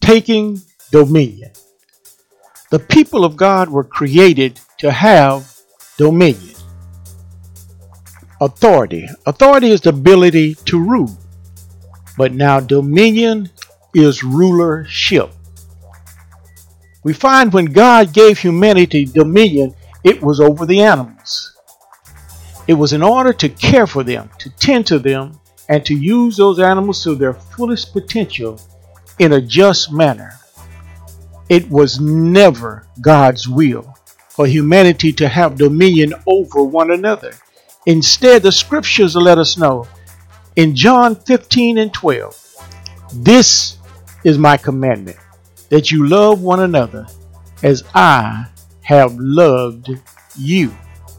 taking dominion. The people of God were created to have dominion. Authority. Authority is the ability to rule. But now dominion is rulership. We find when God gave humanity dominion, it was over the animals. It was in order to care for them, to tend to them, and to use those animals to their fullest potential in a just manner. It was never God's will for humanity to have dominion over one another. Instead, the scriptures let us know in John 15:12, this is my commandment, that you love one another as I have loved you.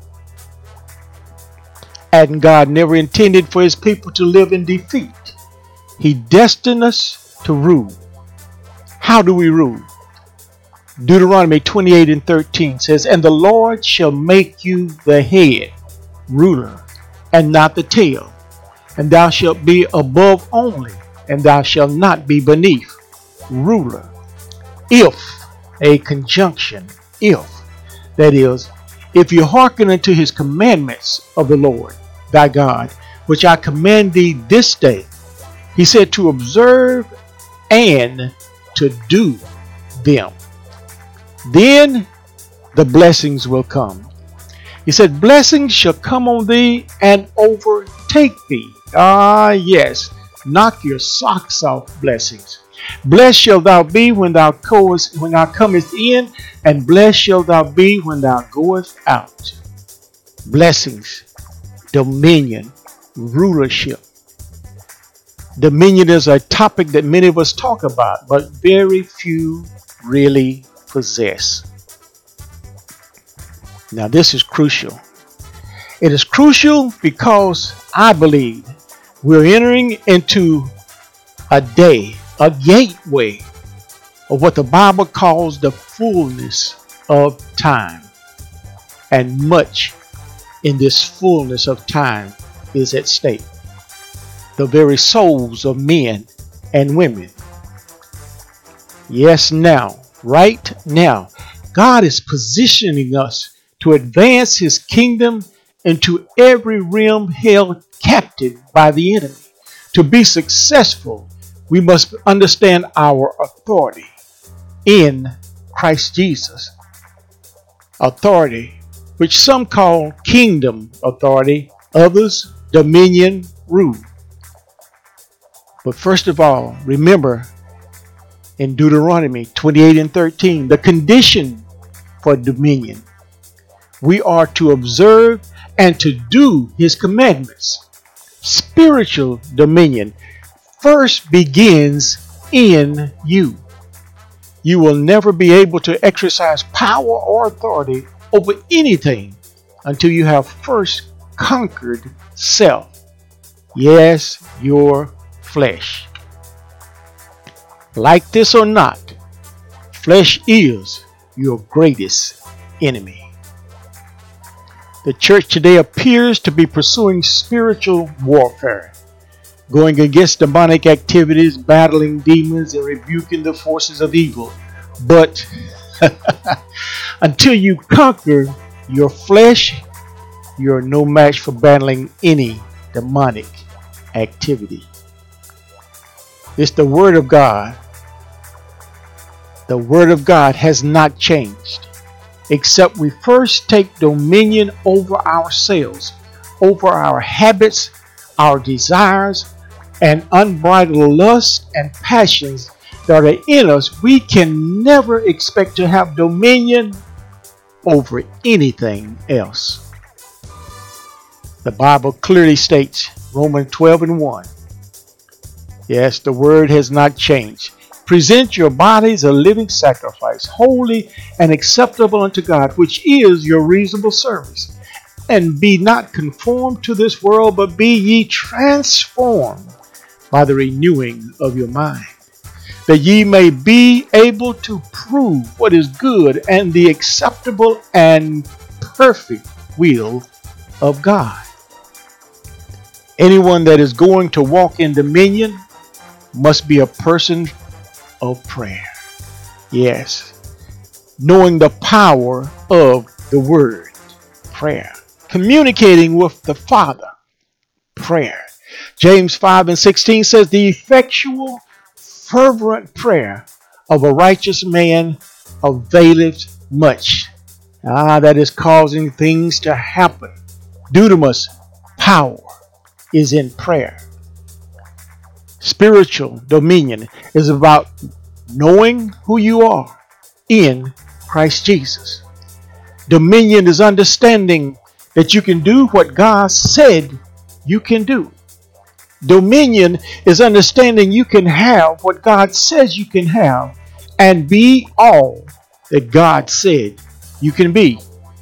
And God never intended for his people to live in defeat. He destined us to rule. How do we rule? Deuteronomy 28:13 says, and the Lord shall make you the head, ruler, and not the tail. And thou shalt be above only, and thou shalt not be beneath, ruler. If, a conjunction, if, that is, if you hearken unto his commandments of the Lord thy God, which I command thee this day, he said to observe and to do them, then the blessings will come. He said, blessings shall come on thee and overtake thee. Ah, yes. Knock your socks off, blessings. Blessed shalt thou be when thou comest in, and blessed shalt thou be when thou goest out. Blessings, dominion, rulership. Dominion is a topic that many of us talk about, but very few really possess. Now, this is crucial. It is crucial because I believe we're entering into a day, a gateway of what the Bible calls the fullness of time. And much in this fullness of time is at stake. The very souls of men and women. Yes, now, right now, God is positioning us to advance his kingdom into every realm held captive by the enemy. To be successful, we must understand our authority in Christ Jesus. Authority, which some call kingdom authority, others dominion, rule. But first of all, remember in Deuteronomy 28:13, the condition for dominion. We are to observe and to do his commandments. Spiritual dominion first begins in you. You will never be able to exercise power or authority over anything until you have first conquered self. Yes, your flesh. Like this or not, flesh is your greatest enemy. The church today appears to be pursuing spiritual warfare, going against demonic activities, battling demons, and rebuking the forces of evil. But until you conquer your flesh, you're no match for battling any demonic activity. It's the Word of God. The Word of God has not changed, except we first take dominion over ourselves, over our habits, our desires, and unbridled lusts and passions that are in us. We can never expect to have dominion over anything else. The Bible clearly states, Romans 12:1. Yes, the word has not changed. Present your bodies a living sacrifice, holy and acceptable unto God, which is your reasonable service. And be not conformed to this world, but be ye transformed by the renewing of your mind, that ye may be able to prove what is good and the acceptable and perfect will of God. Anyone that is going to walk in dominion must be a person of prayer. Yes, knowing the power of the word, prayer. Communicating with the Father, prayer. James 5:16 says, the effectual, fervent prayer of a righteous man availeth much. That is causing things to happen. Dunamis power is in prayer. Spiritual dominion is about knowing who you are in Christ Jesus. Dominion is understanding that you can do what God said you can do. Dominion is understanding you can have what God says you can have and be all that God said you can be.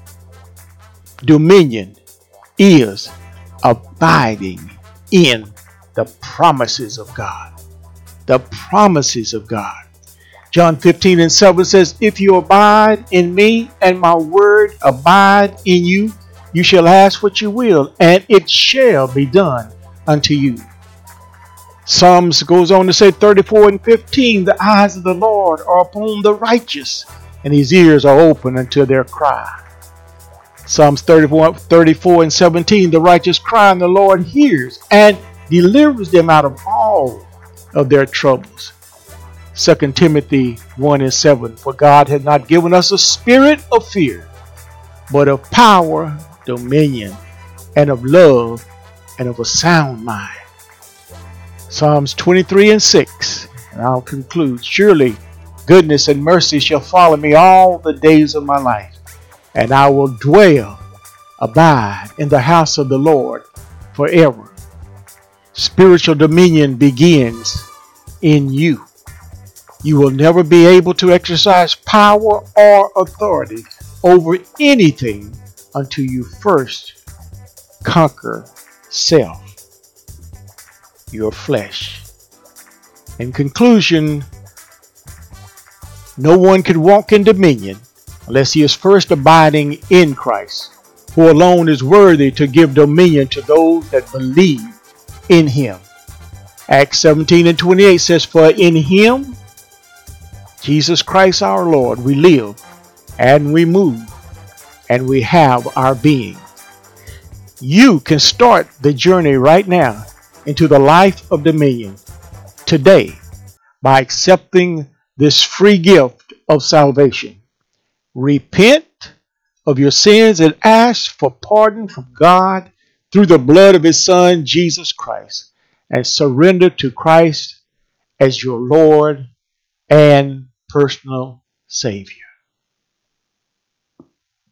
Dominion is abiding in the promises of God. The promises of God. John 15:7 says, if you abide in me and my word abide in you, you shall ask what you will, and it shall be done unto you. Psalms goes on to say 34:15, the eyes of the Lord are upon the righteous, and his ears are open unto their cry. Psalms 34:17, the righteous cry, and the Lord hears and delivers them out of all of their troubles. 2 Timothy 1:7, for God has not given us a spirit of fear, but of power, dominion, and of love, and of a sound mind. Psalms 23:6, and I'll conclude. Surely goodness and mercy shall follow me all the days of my life, and I will abide in the house of the Lord forever. Spiritual dominion begins in you. You will never be able to exercise power or authority over anything until you first conquer self, your flesh. In conclusion, no one can walk in dominion unless he is first abiding in Christ, who alone is worthy to give dominion to those that believe in him. Acts 17:28 says, for in him, Jesus Christ our Lord, we live and we move and we have our being. You can start the journey right now into the life of dominion today by accepting this free gift of salvation. Repent of your sins and ask for pardon from God through the blood of his Son, Jesus Christ, and surrender to Christ as your Lord and personal Savior.